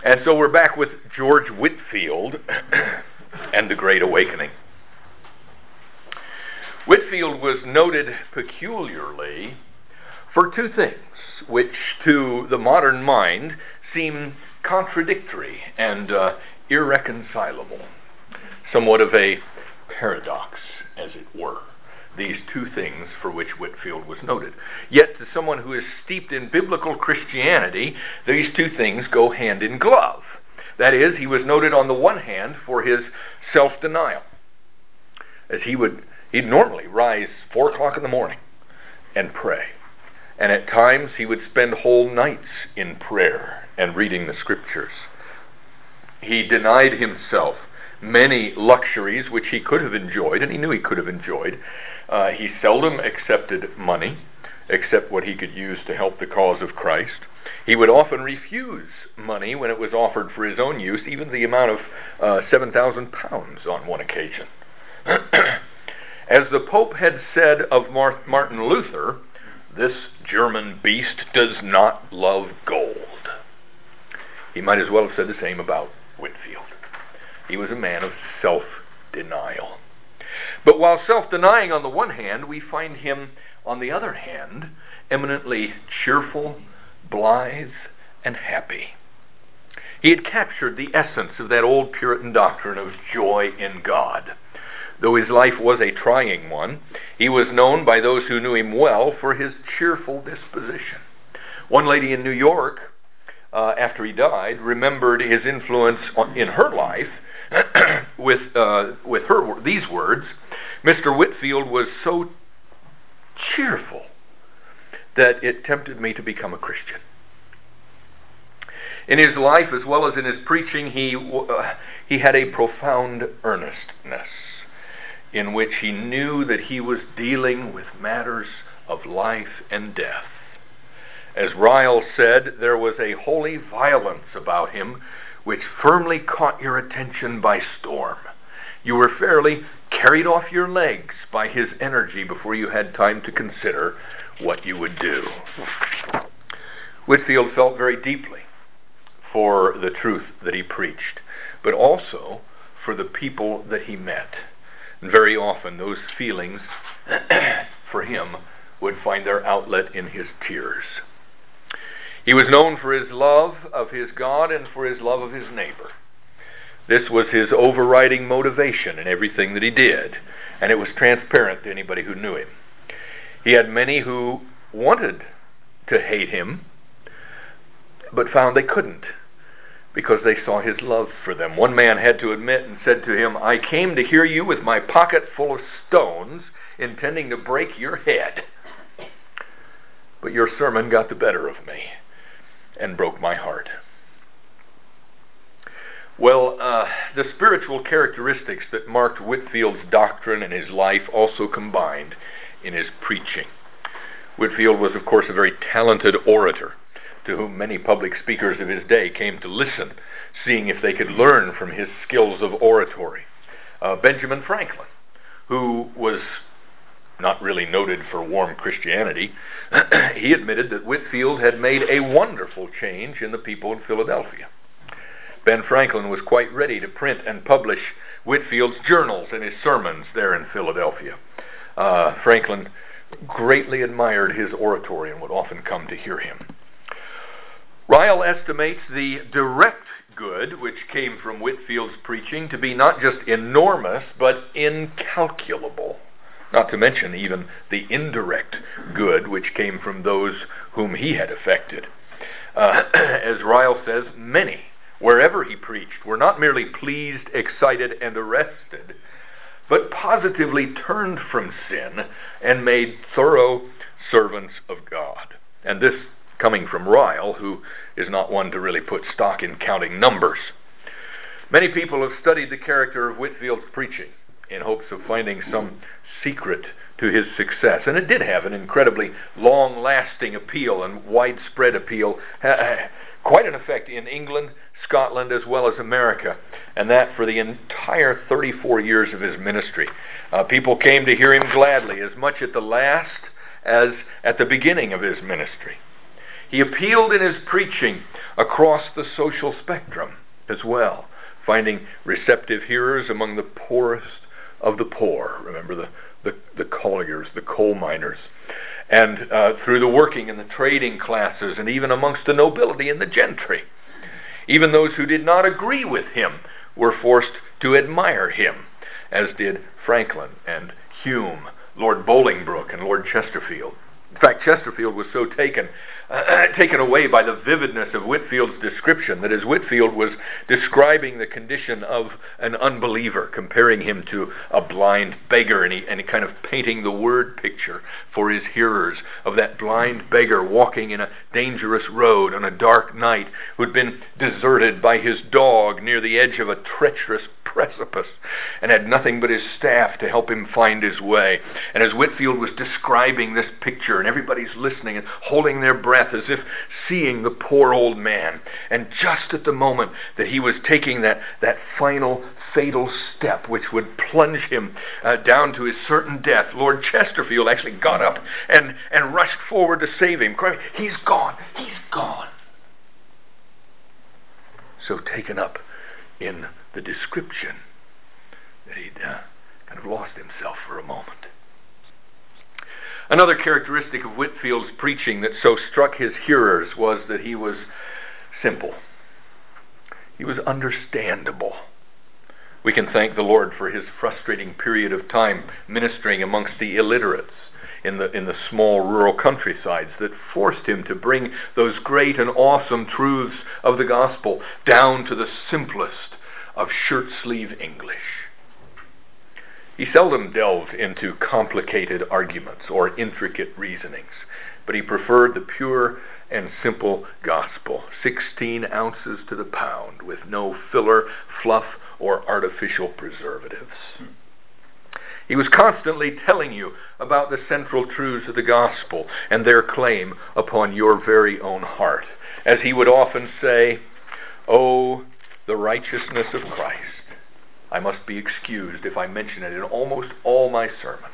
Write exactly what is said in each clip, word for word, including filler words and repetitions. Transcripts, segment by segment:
And so we're back with George Whitefield and the Great Awakening. Whitefield was noted peculiarly for two things, which to the modern mind seem contradictory and uh, irreconcilable. Somewhat of a paradox, as it were. These two things for which Whitefield was noted. Yet to someone who is steeped in biblical Christianity, these two things go hand in glove. That is, he was noted on the one hand for his self-denial, as he would he'd normally rise four o'clock in the morning and pray. And at times he would spend whole nights in prayer and reading the scriptures. He denied himself many luxuries which he could have enjoyed, and he knew he could have enjoyed. Uh, he seldom accepted money, except what he could use to help the cause of Christ. He would often refuse money when it was offered for his own use, even the amount of uh, seven thousand pounds on one occasion. As the Pope had said of Mar- Martin Luther, this German beast does not love gold. He might as well have said the same about Whitefield. He was a man of self-denial. But while self-denying on the one hand, we find him, on the other hand, eminently cheerful, blithe, and happy. He had captured the essence of that old Puritan doctrine of joy in God. Though his life was a trying one, he was known by those who knew him well for his cheerful disposition. One lady in New York, uh, after he died, remembered his influence on, in her life with uh, with her these words: Mister Whitefield was so cheerful that it tempted me to become a Christian. In his life, as well as in his preaching, he uh, he had a profound earnestness in which he knew that he was dealing with matters of life and death. As Ryle said, there was a holy violence about him which firmly caught your attention by storm. You were fairly carried off your legs by his energy before you had time to consider what you would do. Whitefield felt very deeply for the truth that he preached, but also for the people that he met. And very often those feelings for him would find their outlet in his tears. He was known for his love of his God and for his love of his neighbor. This was his overriding motivation in everything that he did, and it was transparent to anybody who knew him. He had many who wanted to hate him, but found they couldn't, because they saw his love for them. One man had to admit and said to him, "I came to hear you with my pocket full of stones, intending to break your head. But your sermon got the better of me and broke my heart." Well, uh, the spiritual characteristics that marked Whitefield's doctrine and his life also combined in his preaching. Whitefield was, of course, a very talented orator, to whom many public speakers of his day came to listen, seeing if they could learn from his skills of oratory. Uh, Benjamin Franklin, who was not really noted for warm Christianity, he admitted that Whitefield had made a wonderful change in the people in Philadelphia. Ben Franklin was quite ready to print and publish Whitefield's journals and his sermons there in Philadelphia. Uh, Franklin greatly admired his oratory and would often come to hear him. Ryle estimates the direct good which came from Whitefield's preaching to be not just enormous, but incalculable. Not to mention even the indirect good which came from those whom he had affected. Uh, as Ryle says, many, wherever he preached, were not merely pleased, excited, and arrested, but positively turned from sin and made thorough servants of God. And this coming from Ryle, who is not one to really put stock in counting numbers. Many people have studied the character of Whitefield's preaching in hopes of finding some secret to his success. And it did have an incredibly long-lasting appeal and widespread appeal, quite an effect in England, Scotland, as well as America, and that for the entire thirty-four years of his ministry. Uh, people came to hear him gladly, as much at the last as at the beginning of his ministry. He appealed in his preaching across the social spectrum as well, finding receptive hearers among the poorest of the poor. Remember the, the, the colliers, the coal miners. And uh, through the working and the trading classes, and even amongst the nobility and the gentry. Even those who did not agree with him were forced to admire him, as did Franklin and Hume, Lord Bolingbroke and Lord Chesterfield. In fact, Chesterfield was so taken uh, taken away by the vividness of Whitfield's description that as Whitfield was describing the condition of an unbeliever, comparing him to a blind beggar, and he, and he kind of painting the word picture for his hearers of that blind beggar walking in a dangerous road on a dark night, who'd been deserted by his dog near the edge of a treacherous precipice and had nothing but his staff to help him find his way. And as Whitfield was describing this picture, and everybody's listening and holding their breath as if seeing the poor old man, and just at the moment that he was taking that, that final fatal step which would plunge him uh, down to his certain death, Lord Chesterfield actually got up and, and rushed forward to save him, crying, "He's gone! He's gone!" So taken up in the description that he'd uh, kind of lost himself for a moment. Another characteristic of Whitfield's preaching that so struck his hearers was that he was simple. He was understandable. We can thank the Lord for his frustrating period of time ministering amongst the illiterates in the in the small rural countrysides that forced him to bring those great and awesome truths of the gospel down to the simplest of shirt-sleeve English. He seldom delved into complicated arguments or intricate reasonings, but he preferred the pure and simple gospel, sixteen ounces to the pound, with no filler, fluff, or artificial preservatives. He was constantly telling you about the central truths of the gospel and their claim upon your very own heart. As he would often say, "Oh, the righteousness of Christ. I must be excused if I mention it in almost all my sermons."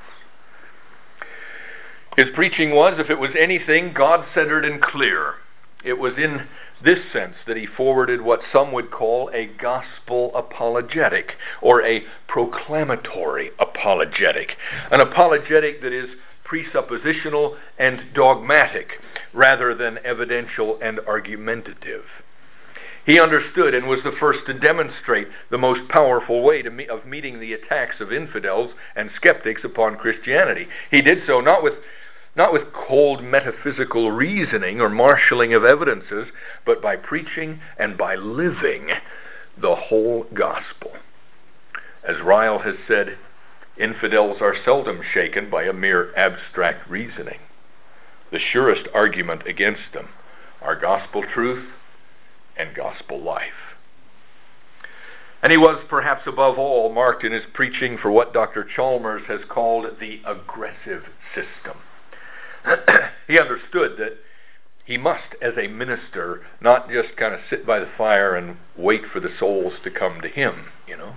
His preaching was, if it was anything, God-centered and clear. It was in this sense that he forwarded what some would call a gospel apologetic, or a proclamatory apologetic. An apologetic that is presuppositional and dogmatic, rather than evidential and argumentative. He understood and was the first to demonstrate the most powerful way to me- of meeting the attacks of infidels and skeptics upon Christianity. He did so not with not with cold metaphysical reasoning or marshalling of evidences, but by preaching and by living the whole gospel. As Ryle has said, infidels are seldom shaken by a mere abstract reasoning. The surest argument against them are gospel truth and gospel life. And he was, perhaps above all, marked in his preaching for what Doctor Chalmers has called the aggressive system. He understood that he must, as a minister, not just kind of sit by the fire and wait for the souls to come to him, you know.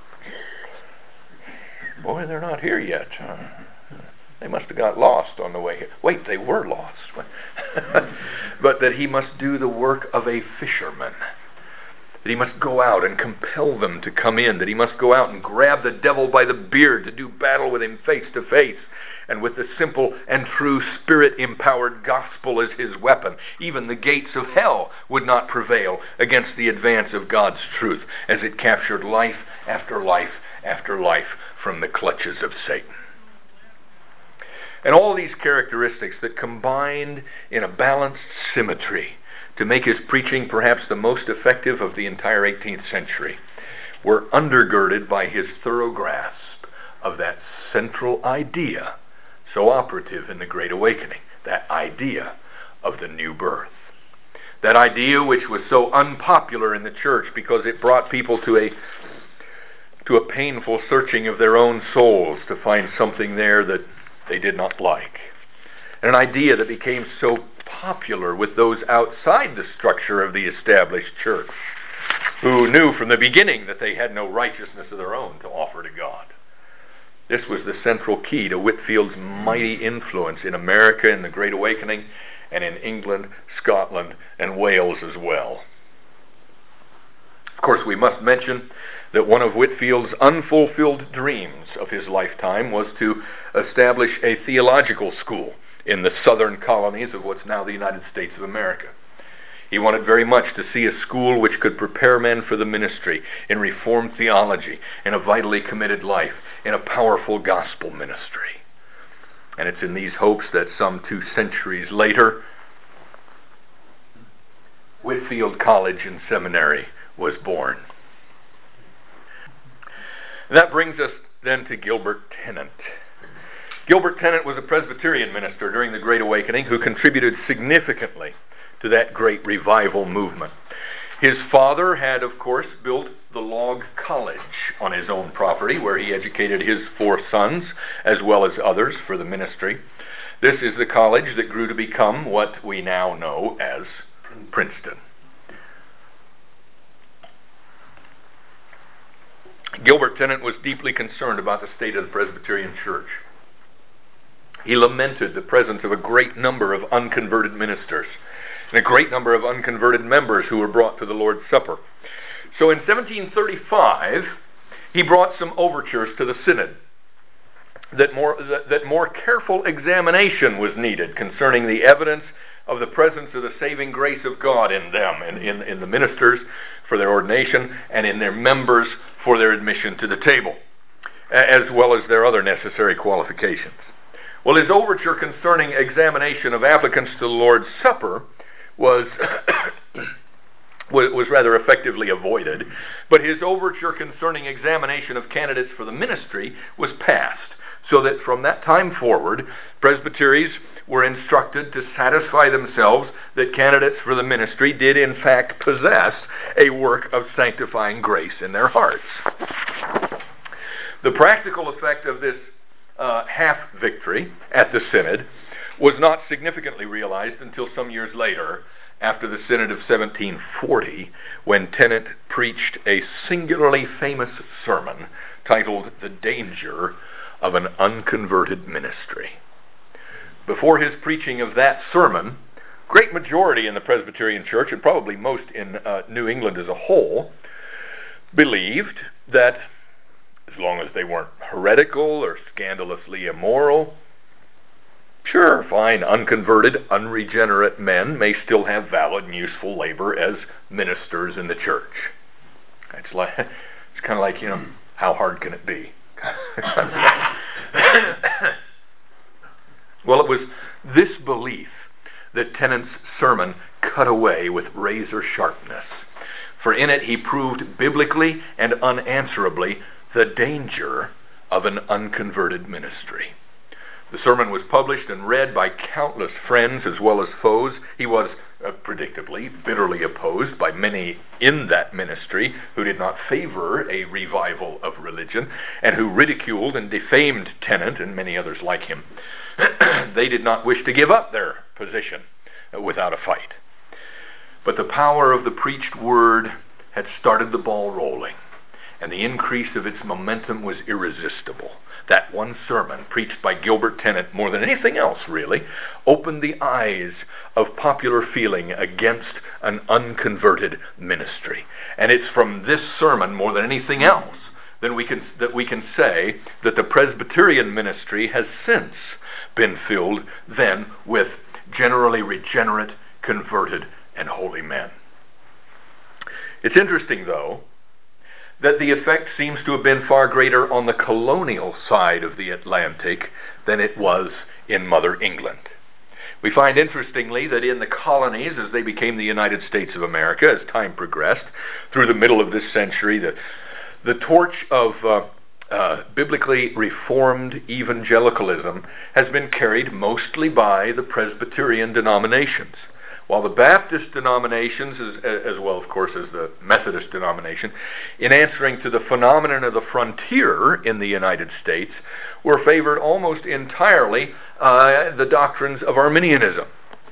Boy, they're not here yet. Huh? They must have got lost on the way here. Wait, they were lost. But that he must do the work of a fisherman. That he must go out and compel them to come in. That he must go out and grab the devil by the beard to do battle with him face to face. And with the simple and true Spirit-empowered gospel as his weapon, even the gates of hell would not prevail against the advance of God's truth as it captured life after life after life from the clutches of Satan. And all these characteristics that combined in a balanced symmetry to make his preaching perhaps the most effective of the entire eighteenth century were undergirded by his thorough grasp of that central idea so operative in the Great Awakening, that idea of the new birth. That idea which was so unpopular in the church because it brought people to a to a painful searching of their own souls to find something there that they did not like. And an idea that became so popular with those outside the structure of the established church, who knew from the beginning that they had no righteousness of their own to offer to God. This was the central key to Whitfield's mighty influence in America in the Great Awakening and in England, Scotland, and Wales as well. Of course, we must mention that one of Whitefield's unfulfilled dreams of his lifetime was to establish a theological school in the southern colonies of what's now the United States of America. He wanted very much to see a school which could prepare men for the ministry in Reformed theology, in a vitally committed life, in a powerful gospel ministry. And it's in these hopes that some two centuries later, Whitefield College and Seminary was born. That brings us then to Gilbert Tennent. Gilbert Tennent was a Presbyterian minister during the Great Awakening who contributed significantly to that great revival movement. His father had, of course, built the Log College on his own property, where he educated his four sons, as well as others, for the ministry. This is the college that grew to become what we now know as Princeton. Gilbert Tennent was deeply concerned about the state of the Presbyterian Church. He lamented the presence of a great number of unconverted ministers and a great number of unconverted members who were brought to the Lord's Supper. So in seventeen thirty-five, he brought some overtures to the synod that more, that, that more careful examination was needed concerning the evidence of the presence of the saving grace of God in them, in, in, in the ministers for their ordination, and in their members for their admission to the table, as well as their other necessary qualifications. Well, his overture concerning examination of applicants to the Lord's Supper was was rather effectively avoided, but his overture concerning examination of candidates for the ministry was passed, so that from that time forward, presbyteries were instructed to satisfy themselves that candidates for the ministry did in fact possess a work of sanctifying grace in their hearts. The practical effect of this uh, half victory at the synod was not significantly realized until some years later, after the Synod of seventeen forty, when Tennent preached a singularly famous sermon titled "The Danger of an Unconverted Ministry." Before his preaching of that sermon, great majority in the Presbyterian Church, and probably most in uh, New England as a whole, believed that as long as they weren't heretical or scandalously immoral, sure, fine, unconverted, unregenerate men may still have valid and useful labor as ministers in the church. It's like, it's kind of like, you know, how hard can it be? Well, it was this belief that Tennent's sermon cut away with razor sharpness, for in it he proved biblically and unanswerably the danger of an unconverted ministry. The sermon was published and read by countless friends as well as foes. He was, uh, predictably, bitterly opposed by many in that ministry who did not favor a revival of religion and who ridiculed and defamed Tennent and many others like him. They did not wish to give up their position uh, without a fight. But the power of the preached word had started the ball rolling, and the increase of its momentum was irresistible. That one sermon, preached by Gilbert Tennent more than anything else really, opened the eyes of popular feeling against an unconverted ministry. And it's from this sermon more than anything else that we can, that we can say that the Presbyterian ministry has since been filled then with generally regenerate, converted, and holy men. It's interesting, though, that the effect seems to have been far greater on the colonial side of the Atlantic than it was in Mother England. We find, interestingly, that in the colonies, as they became the United States of America, as time progressed, through the middle of this century, the, the torch of uh, uh, biblically reformed evangelicalism has been carried mostly by the Presbyterian denominations, while the Baptist denominations, as, as well, of course, as the Methodist denomination, in answering to the phenomenon of the frontier in the United States, were favored almost entirely uh, the doctrines of Arminianism.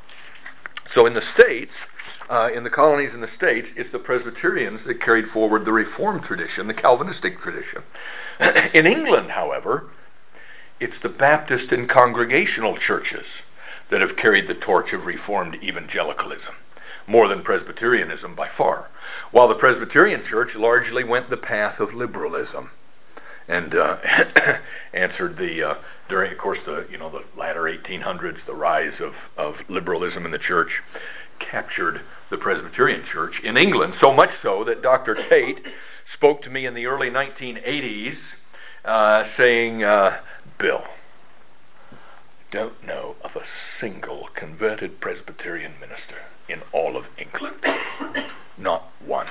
So in the States, uh, in the colonies in the States, it's the Presbyterians that carried forward the Reformed tradition, the Calvinistic tradition. In England, however, it's the Baptist and Congregational churches that have carried the torch of Reformed evangelicalism, more than Presbyterianism by far, while the Presbyterian Church largely went the path of liberalism and uh, answered the uh, during, of course, the you know the latter eighteen hundreds, the rise of of liberalism in the church captured the Presbyterian Church in England, so much so that Doctor Tate spoke to me in the early nineteen eighties, uh, saying, uh, "Bill, don't know of a single converted Presbyterian minister in all of England, not one."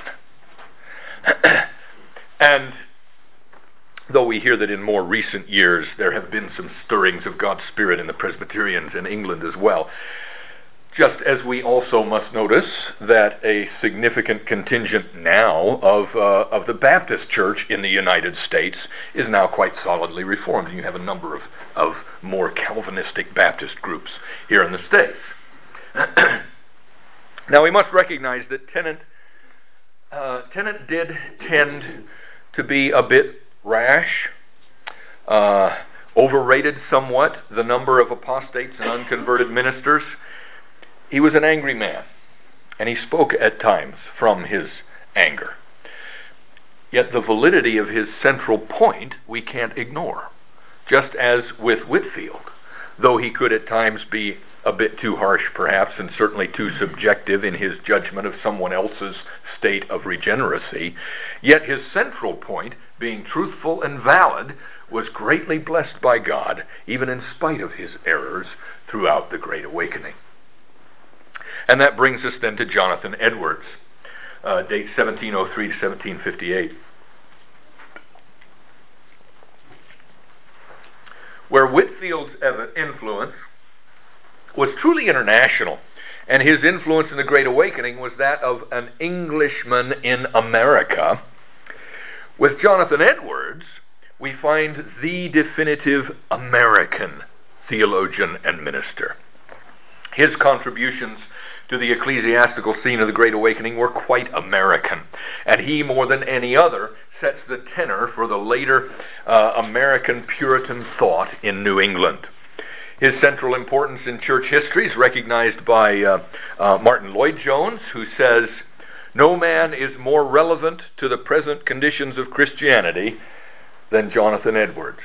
And though we hear that in more recent years there have been some stirrings of God's Spirit in the Presbyterians in England as well, just as we also must notice that a significant contingent now of uh, of the Baptist Church in the United States is now quite solidly Reformed. And you have a number of, of more Calvinistic Baptist groups here in the States. Now we must recognize that Tennant, uh, Tennant did tend to be a bit rash, uh, overrated somewhat the number of apostates and unconverted ministers. He was an angry man, and he spoke at times from his anger. Yet the validity of his central point we can't ignore, just as with Whitefield, though he could at times be a bit too harsh perhaps, and certainly too subjective in his judgment of someone else's state of regeneracy, yet his central point, being truthful and valid, was greatly blessed by God, even in spite of his errors throughout the Great Awakening. And that brings us then to Jonathan Edwards, uh, date seventeen oh three to seventeen fifty-eight, where Whitefield's influence was truly international, and his influence in the Great Awakening was that of an Englishman in America. With Jonathan Edwards, we find the definitive American theologian and minister. His contributions to the ecclesiastical scene of the Great Awakening were quite American, and he, more than any other, sets the tenor for the later uh, American Puritan thought in New England. His central importance in church history is recognized by uh, uh, Martin Lloyd-Jones, who says, "No man is more relevant to the present conditions of Christianity than Jonathan Edwards."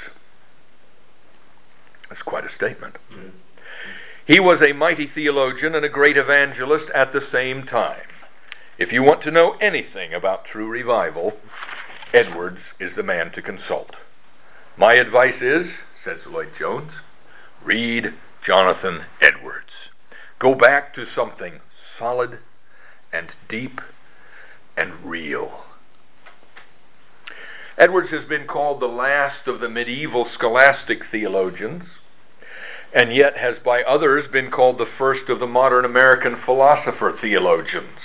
That's quite a statement. Mm-hmm. He was a mighty theologian and a great evangelist at the same time. If you want to know anything about true revival, Edwards is the man to consult. My advice is, says Lloyd-Jones, read Jonathan Edwards. Go back to something solid and deep and real. Edwards has been called the last of the medieval scholastic theologians, and yet has by others been called the first of the modern American philosopher theologians.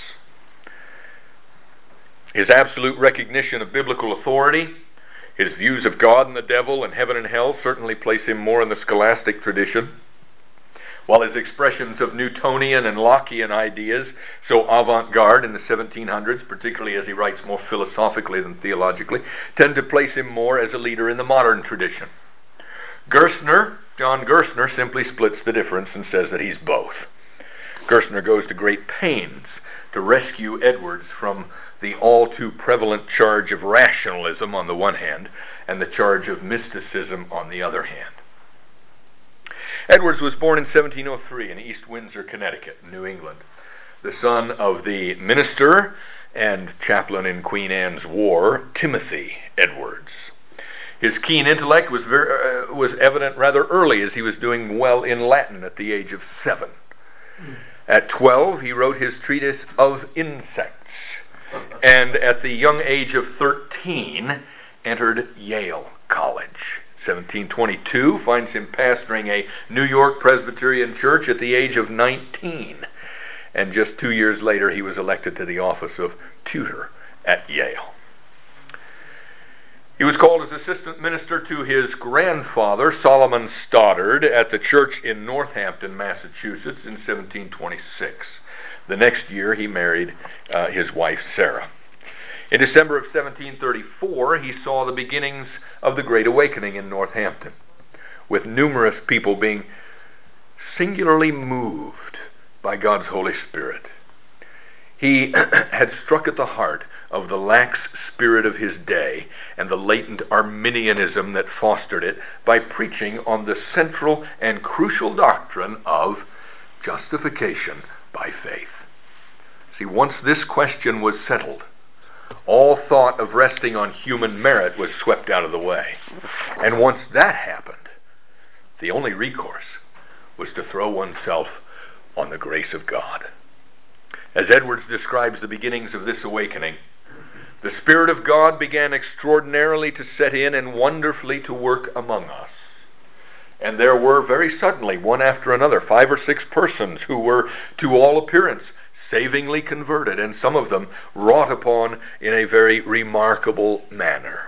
His absolute recognition of biblical authority, his views of God and the devil and heaven and hell certainly place him more in the scholastic tradition, while his expressions of Newtonian and Lockean ideas, so avant-garde in the seventeen hundreds, particularly as he writes more philosophically than theologically, tend to place him more as a leader in the modern tradition. Gerstner, John Gerstner, simply splits the difference and says that he's both. Gerstner goes to great pains to rescue Edwards from the all too prevalent charge of rationalism on the one hand, and the charge of mysticism on the other hand. Edwards was born in seventeen oh three in East Windsor, Connecticut, New England, the son of the minister and chaplain in Queen Anne's War, Timothy Edwards. His keen intellect was very, uh, was evident rather early, as he was doing well in Latin at the age of seven. Mm. At twelve, he wrote his treatise of insects, and at the young age of thirteen, entered Yale College. seventeen twenty-two finds him pastoring a New York Presbyterian church at the age of nineteen, and just two years later he was elected to the office of tutor at Yale. He was called as assistant minister to his grandfather, Solomon Stoddard, at the church in Northampton, Massachusetts, in seventeen twenty-six. The next year he married uh, his wife, Sarah. In December of seventeen thirty-four, he saw the beginnings of the Great Awakening in Northampton, with numerous people being singularly moved by God's Holy Spirit. He had struck at the heart of the lax spirit of his day and the latent Arminianism that fostered it by preaching on the central and crucial doctrine of justification by faith. See, once this question was settled, all thought of resting on human merit was swept out of the way. And once that happened, the only recourse was to throw oneself on the grace of God. As Edwards describes the beginnings of this awakening, the Spirit of God began extraordinarily to set in and wonderfully to work among us. And there were very suddenly, one after another, five or six persons who were, to all appearance, savingly converted, and some of them wrought upon in a very remarkable manner.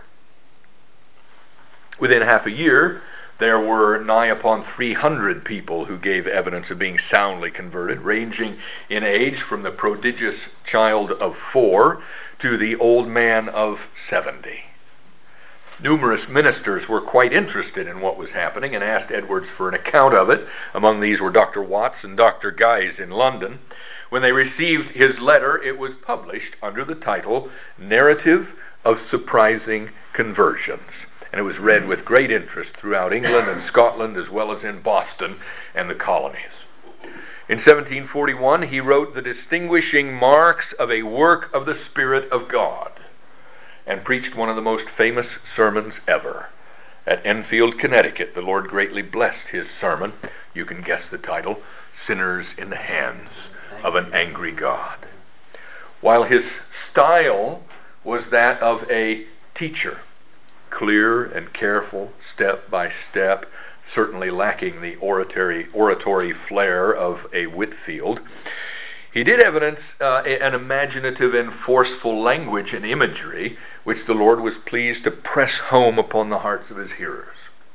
Within half a year, there were nigh upon three hundred people who gave evidence of being soundly converted, ranging in age from the prodigious child of four to the old man of seventy. Numerous ministers were quite interested in what was happening and asked Edwards for an account of it. Among these were Doctor Watts and Doctor Guise in London. When they received his letter, it was published under the title Narrative of Surprising Conversions. And it was read with great interest throughout England and Scotland, as well as in Boston and the colonies. In seventeen forty-one, he wrote the distinguishing marks of a work of the Spirit of God, and preached one of the most famous sermons ever. At Enfield, Connecticut, the Lord greatly blessed his sermon. You can guess the title, Sinners in the Hands of an Angry God. While his style was that of a teacher, clear and careful, step by step, certainly lacking the oratory, oratory flair of a Whitefield, he did evidence uh, an imaginative and forceful language and imagery which the Lord was pleased to press home upon the hearts of his hearers.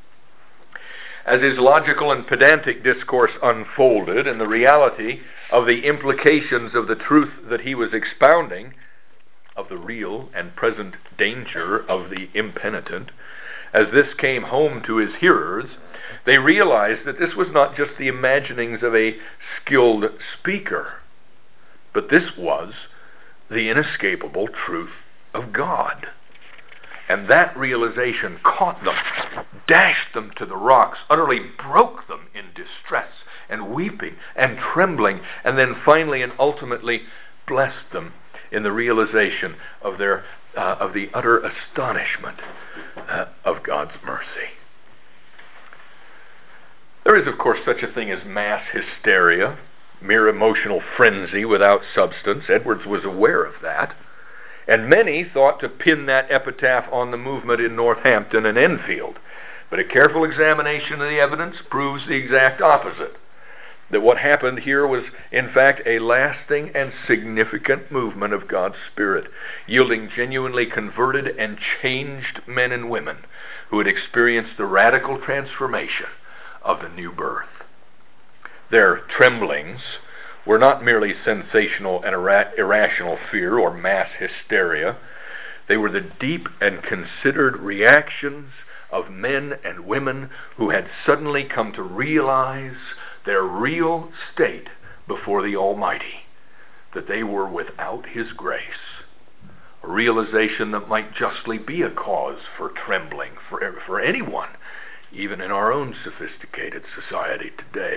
As his logical and pedantic discourse unfolded and the reality of the implications of the truth that he was expounding, of the real and present danger of the impenitent, as this came home to his hearers, they realized that this was not just the imaginings of a skilled speaker, but this was the inescapable truth of God. And that realization caught them, dashed them to the rocks, utterly broke them in distress and weeping and trembling, and then finally and ultimately blessed them in the realization of their uh, of the utter astonishment uh, of God's mercy. There is, of course, such a thing as mass hysteria, mere emotional frenzy without substance. Edwards was aware of that. And many thought to pin that epitaph on the movement in Northampton and Enfield. But a careful examination of the evidence proves the exact opposite. That what happened here was, in fact, a lasting and significant movement of God's Spirit, yielding genuinely converted and changed men and women who had experienced the radical transformation of the new birth. Their tremblings were not merely sensational and ira- irrational fear or mass hysteria. They were the deep and considered reactions of men and women who had suddenly come to realize their real state before the Almighty, that they were without His grace. A realization that might justly be a cause for trembling for, for anyone, even in our own sophisticated society today.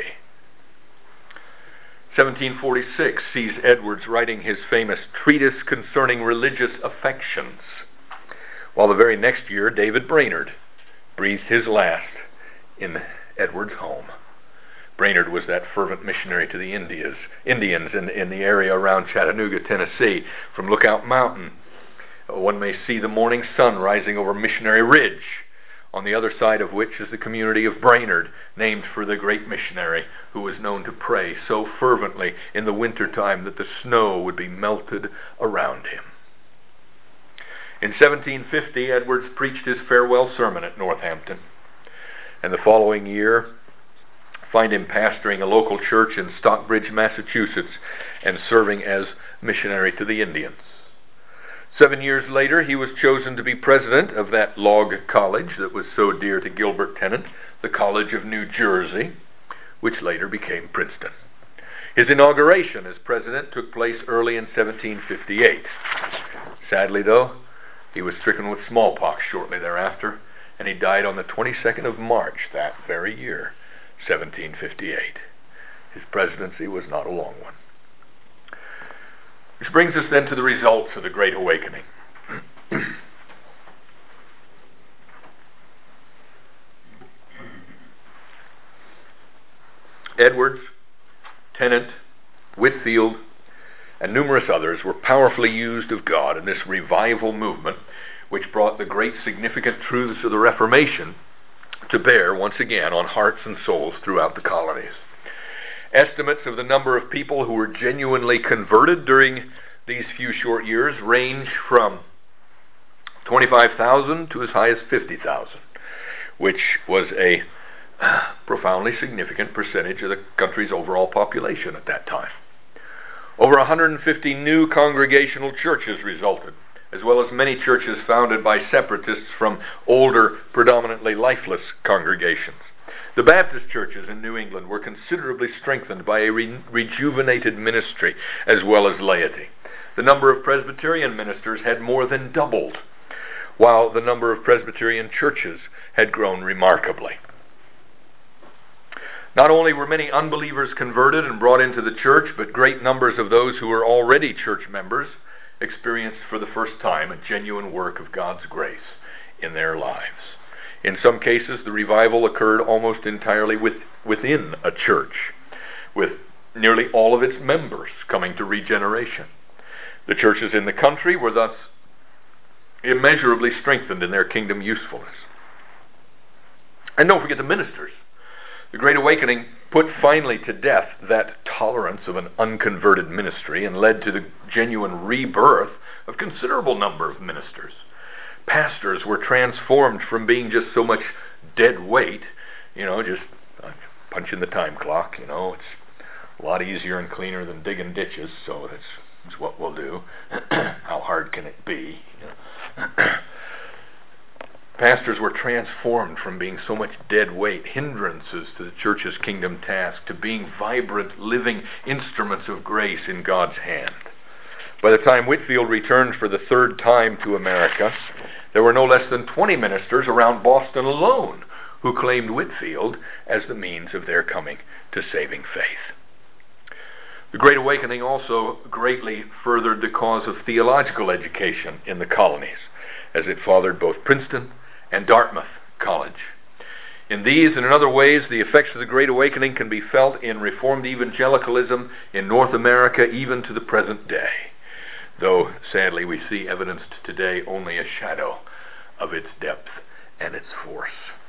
seventeen forty-six sees Edwards writing his famous treatise concerning religious affections, while the very next year David Brainerd breathed his last in Edwards' home. Brainerd was that fervent missionary to the Indians, Indians in, in the area around Chattanooga, Tennessee. From Lookout Mountain, one may see the morning sun rising over Missionary Ridge, on the other side of which is the community of Brainerd, named for the great missionary who was known to pray so fervently in the wintertime that the snow would be melted around him. In seventeen fifty, Edwards preached his farewell sermon at Northampton, and the following year find him pastoring a local church in Stockbridge, Massachusetts, and serving as missionary to the Indians. Seven years later, he was chosen to be president of that log college that was so dear to Gilbert Tennant, the College of New Jersey, which later became Princeton. His inauguration as president took place early in seventeen fifty-eight. Sadly, though, he was stricken with smallpox shortly thereafter, and he died on the twenty-second of March that very year, seventeen fifty-eight. His presidency was not a long one. Which brings us then to the results of the Great Awakening. Edwards, Tennant, Whitefield, and numerous others were powerfully used of God in this revival movement, which brought the great significant truths of the Reformation to bear once again on hearts and souls throughout the colonies. Estimates of the number of people who were genuinely converted during these few short years range from twenty-five thousand to as high as fifty thousand, which was a profoundly significant percentage of the country's overall population at that time. Over one hundred fifty new congregational churches resulted, as well as many churches founded by separatists from older, predominantly lifeless congregations. The Baptist churches in New England were considerably strengthened by a re- rejuvenated ministry as well as laity. The number of Presbyterian ministers had more than doubled, while the number of Presbyterian churches had grown remarkably. Not only were many unbelievers converted and brought into the church, but great numbers of those who were already church members experienced for the first time a genuine work of God's grace in their lives. In some cases, the revival occurred almost entirely with, within a church, with nearly all of its members coming to regeneration. The churches in the country were thus immeasurably strengthened in their kingdom usefulness. And don't forget the ministers. The Great Awakening put finally to death that tolerance of an unconverted ministry and led to the genuine rebirth of a considerable number of ministers. Pastors were transformed from being just so much dead weight, you know, just uh, punching the time clock, you know, it's a lot easier and cleaner than digging ditches, so that's, that's what we'll do. How hard can it be? You know? Pastors were transformed from being so much dead weight, hindrances to the church's kingdom task, to being vibrant, living instruments of grace in God's hand. By the time Whitefield returned for the third time to America, there were no less than twenty ministers around Boston alone who claimed Whitefield as the means of their coming to saving faith. The Great Awakening also greatly furthered the cause of theological education in the colonies, as it fathered both Princeton and Dartmouth College. In these and in other ways, the effects of the Great Awakening can be felt in Reformed evangelicalism in North America even to the present day, though sadly we see evidenced today only a shadow of its depth and its force.